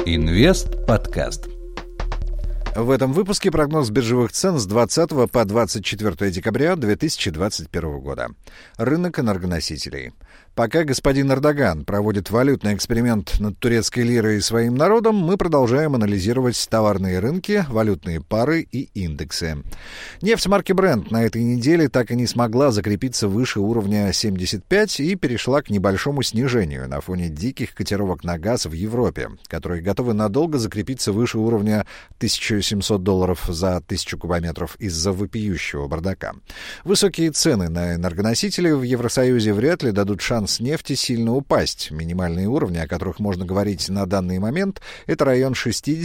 Инвест подкаст. В этом выпуске прогноз биржевых цен с 20 по 24 декабря 2021 года. Рынок энергоносителей. Пока господин Эрдоган проводит валютный эксперимент над турецкой лирой и своим народом, мы продолжаем анализировать товарные рынки, валютные пары и индексы. Нефть марки Brent на этой неделе так и не смогла закрепиться выше уровня 75 и перешла к небольшому снижению на фоне диких котировок на газ в Европе, которые готовы надолго закрепиться выше уровня $1700 за 1000 кубометров из-за вопиющего бардака. Высокие цены на энергоносители в Евросоюзе вряд ли дадут шанс нефти сильно упасть. Минимальные уровни, о которых можно говорить на данный момент, это район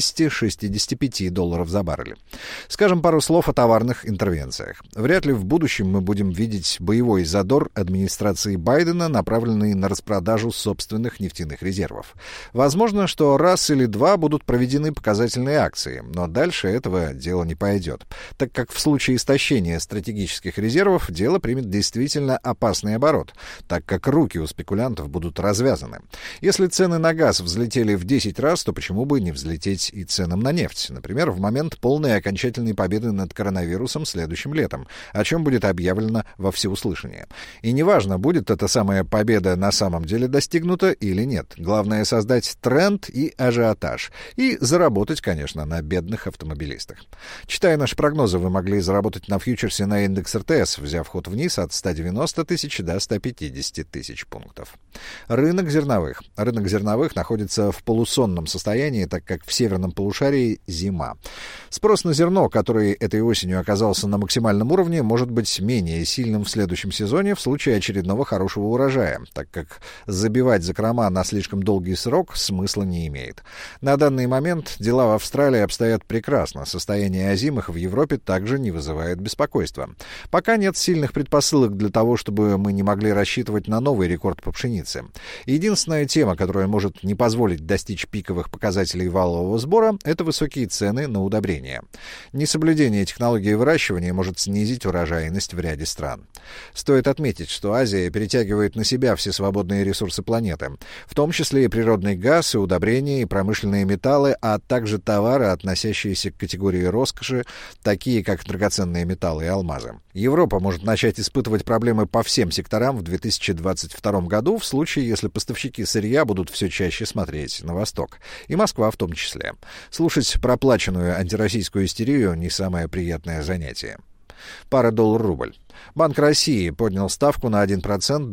$60-65 за баррель. Скажем пару слов о товарных интервенциях. Вряд ли в будущем мы будем видеть боевой задор администрации Байдена, направленный на распродажу собственных нефтяных резервов. Возможно, что раз или два будут проведены показательные акции, но дальше этого дело не пойдет, так как в случае истощения стратегических резервов дело примет действительно опасный оборот, так как руки у спекулянтов будут развязаны. Если цены на газ взлетели в 10 раз, то почему бы не взлететь и ценам на нефть? Например, в момент полной и окончательной победы над коронавирусом следующим летом, о чем будет объявлено во всеуслышание. И неважно, будет эта самая победа на самом деле достигнута или нет. Главное — создать тренд и ажиотаж. И заработать, конечно, на бедных автомобилистах. Читая наши прогнозы, вы могли заработать на фьючерсе на индекс РТС, взяв ход вниз от 190 тысяч до 150 тысяч пунктов. Рынок зерновых. Рынок зерновых находится в полусонном состоянии, так как в северном полушарии зима. Спрос на зерно, который этой осенью оказался на максимальном уровне, может быть менее сильным в следующем сезоне в случае очередного хорошего урожая, так как забивать закрома на слишком долгий срок смысла не имеет. На данный момент дела в Австралии обстоят прекрасно. Состояние озимых в Европе также не вызывает беспокойства. Пока нет сильных предпосылок для того, чтобы мы не могли рассчитывать на новый рекорд по пшенице. Единственная тема, которая может не позволить достичь пиковых показателей валового сбора, это высокие цены на удобрения. Несоблюдение технологии выращивания может снизить урожайность в ряде стран. Стоит отметить, что Азия перетягивает на себя все свободные ресурсы планеты, в том числе и природный газ, и удобрения, и промышленные металлы, а также товары, относящиеся к категории роскоши, такие как драгоценные металлы и алмазы. Европа может начать испытывать проблемы по всем секторам в 2022 году, в случае, если поставщики сырья будут все чаще смотреть на восток. И Москва в том числе. Слушать проплаченную антироссийскую истерию — не самое приятное занятие. Пара доллар-рубль. Банк России поднял ставку на 1% до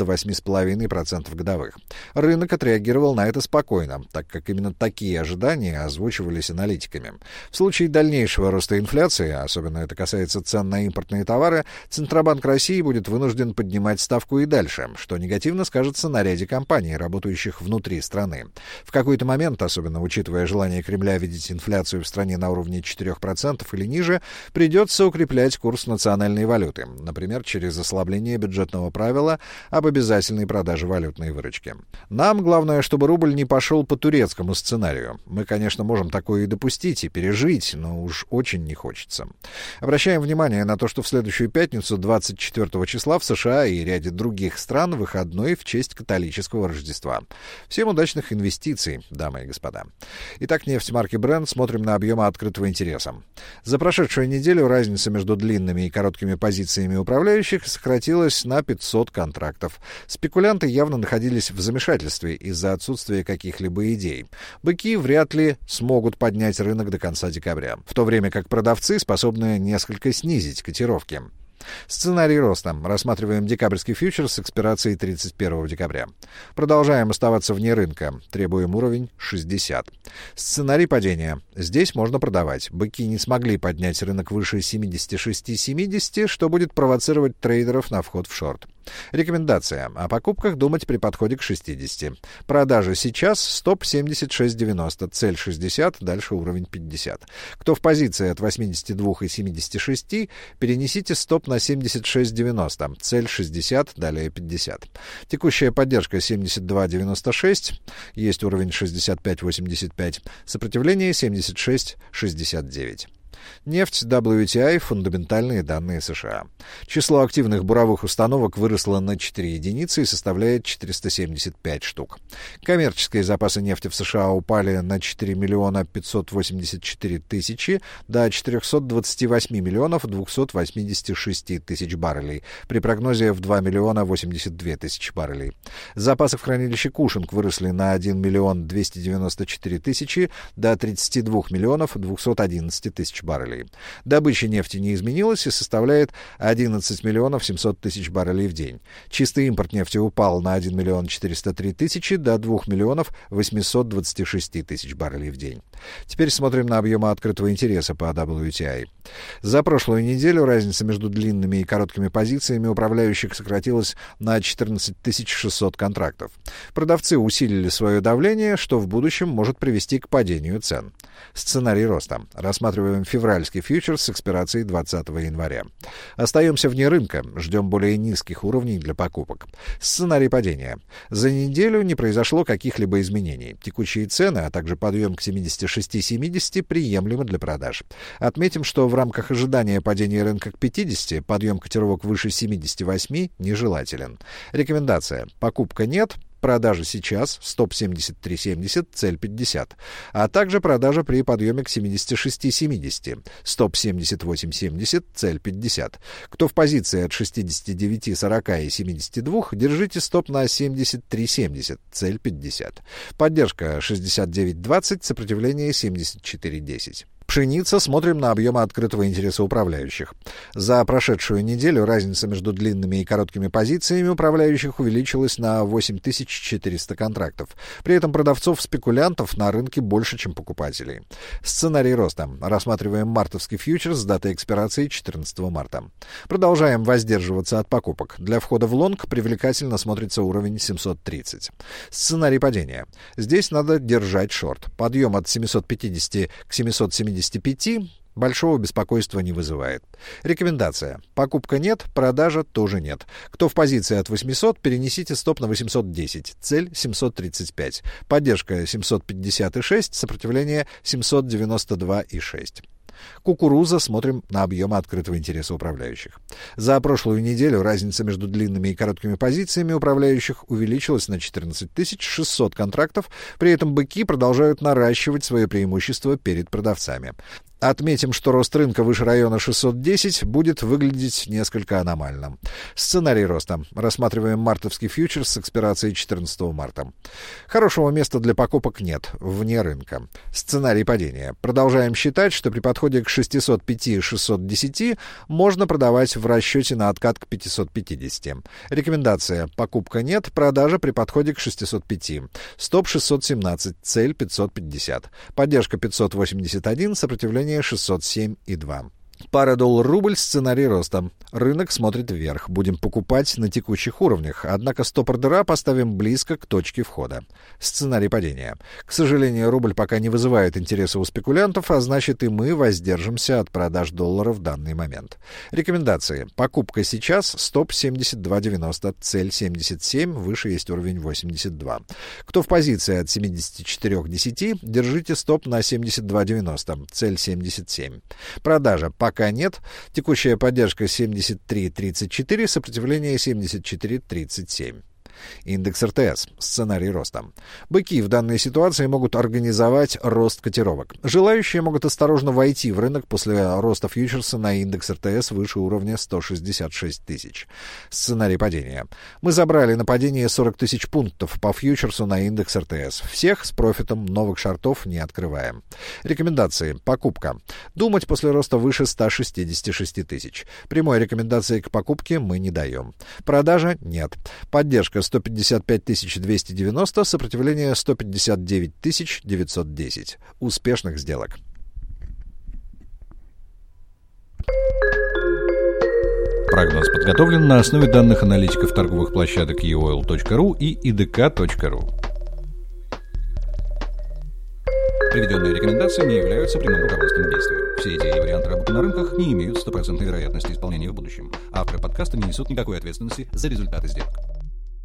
8,5% годовых. Рынок отреагировал на это спокойно, так как именно такие ожидания озвучивались аналитиками. В случае дальнейшего роста инфляции, особенно это касается цен на импортные товары, Центробанк России будет вынужден поднимать ставку и дальше, что негативно скажется на ряде компаний, работающих внутри страны. В какой-то момент, особенно учитывая желание Кремля видеть инфляцию в стране на уровне 4% или ниже, придется укреплять курс национальной валюты, например, через ослабление бюджетного правила об обязательной продаже валютной выручки. Нам главное, чтобы рубль не пошел по турецкому сценарию. Мы, конечно, можем такое и допустить, и пережить, но уж очень не хочется. Обращаем внимание на то, что в следующую пятницу, 24 числа, в США и ряде других стран выходной в честь католического Рождества. Всем удачных инвестиций, дамы и господа. Итак, нефть марки Brent, смотрим на объемы открытого интереса. За прошедшую неделю разница между длинными и короткими позициями управляющих сократилась на 500 контрактов. Спекулянты явно находились в замешательстве из-за отсутствия каких-либо идей. Быки вряд ли смогут поднять рынок до конца декабря, в то время как продавцы способны несколько снизить котировки. Сценарий роста. Рассматриваем декабрьский фьючерс с экспирацией 31 декабря. Продолжаем оставаться вне рынка. Требуем уровень 60. Сценарий падения. Здесь можно продавать. Быки не смогли поднять рынок выше 76-70, что будет провоцировать трейдеров на вход в шорт. Рекомендация. О покупках думать при подходе к 60. Продажи сейчас. Стоп 76.90. Цель 60. Дальше уровень 50. Кто в позиции от 82 и 76, перенесите стоп на 76.90. Цель 60. Далее 50. Текущая поддержка 72.96. Есть уровень 65.85. Сопротивление 76.69. Нефть WTI, фундаментальные данные США. Число активных буровых установок выросло на 4 единицы и составляет 475 штук. Коммерческие запасы нефти в США упали на 4 миллиона 584 тысячи до 428 миллионов 286 тысяч баррелей, при прогнозе в 2 миллиона 82 тысячи баррелей. Запасы в хранилище Кушинг выросли на 1 миллион 294 тысячи до 32 миллионов 211 тысяч баррелей. Добыча нефти не изменилась и составляет 11 миллионов 700 тысяч баррелей в день. Чистый импорт нефти упал на 1 миллион 403 тысячи до 2 миллионов 826 тысяч баррелей в день. Теперь смотрим на объемы открытого интереса по WTI. За прошлую неделю разница между длинными и короткими позициями управляющих сократилась на 14 600 контрактов. Продавцы усилили свое давление, что в будущем может привести к падению цен. Сценарий роста. Рассматриваем февральский фьючерс с экспирацией 20 января. Остаемся вне рынка, ждем более низких уровней для покупок. Сценарий падения. За неделю не произошло каких-либо изменений. Текущие цены, а также подъем к 76-70 приемлемы для продаж. Отметим, что в рамках ожидания падения рынка к 50 подъем котировок выше 78 нежелателен. Рекомендация. Покупка нет. Продажа сейчас, стоп 73.70, цель 50, а также продажа при подъеме к 76.70, стоп 78.70, цель 50. Кто в позиции от 69.40 и 72, держите стоп на 73.70, цель 50. Поддержка 69.20, сопротивление 74.10. Пшеница. Смотрим на объемы открытого интереса управляющих. За прошедшую неделю разница между длинными и короткими позициями управляющих увеличилась на 8400 контрактов. При этом продавцов-спекулянтов на рынке больше, чем покупателей. Сценарий роста. Рассматриваем мартовский фьючерс с датой экспирации 14 марта. Продолжаем воздерживаться от покупок. Для входа в лонг привлекательно смотрится уровень 730. Сценарий падения. Здесь надо держать шорт. Подъем от 750 к 775 большого беспокойства не вызывает. Рекомендация. Покупка нет, продажа тоже нет. Кто в позиции от 800, перенесите стоп на 810. Цель 735. Поддержка 750,6, сопротивление 792,6. Кукуруза. Смотрим на объемы открытого интереса управляющих. За прошлую неделю разница между длинными и короткими позициями управляющих увеличилась на 14 600 контрактов, при этом быки продолжают наращивать свое преимущество перед продавцами. Отметим, что рост рынка выше района 610 будет выглядеть несколько аномально. Сценарий роста. Рассматриваем мартовский фьючерс с экспирацией 14 марта. Хорошего места для покупок нет, вне рынка. Сценарий падения. Продолжаем считать, что при подходе к 605-610 можно продавать в расчете на откат к 550. Рекомендация. Покупка нет, продажа при подходе к 605. Стоп 617, цель 550. Поддержка 581, сопротивление 607,2. Пара доллар-рубль. Сценарий роста. Рынок смотрит вверх. Будем покупать на текущих уровнях, однако стоп-ордера поставим близко к точке входа. Сценарий падения. К сожалению, рубль пока не вызывает интереса у спекулянтов, а значит и мы воздержимся от продаж доллара в данный момент. Рекомендации. Покупка сейчас, стоп 72.90, цель 77, выше есть уровень 82. Кто в позиции от 74.10, держите стоп на 72.90, цель 77. Продажа. Пока нет. Текущая поддержка 73.34, сопротивление 74.37. Индекс РТС. Сценарий роста. Быки в данной ситуации могут организовать рост котировок. Желающие могут осторожно войти в рынок после роста фьючерса на индекс РТС выше уровня 166 тысяч. Сценарий падения. Мы забрали на падение 40 тысяч пунктов по фьючерсу на индекс РТС. Всех с профитом, новых шортов не открываем. Рекомендации. Покупка. Думать после роста выше 166 тысяч. Прямой рекомендации к покупке мы не даем. Продажа нет. Поддержка 155 290, сопротивление 159 910. Успешных сделок. Прогноз подготовлен на основе данных аналитиков торговых площадок eoil.ru и idk.ru. Приведенные рекомендации не являются прямым руководством к действию. Все идеи и варианты работы на рынках не имеют 100% вероятности исполнения в будущем. Авторы подкаста не несут никакой ответственности за результаты сделок.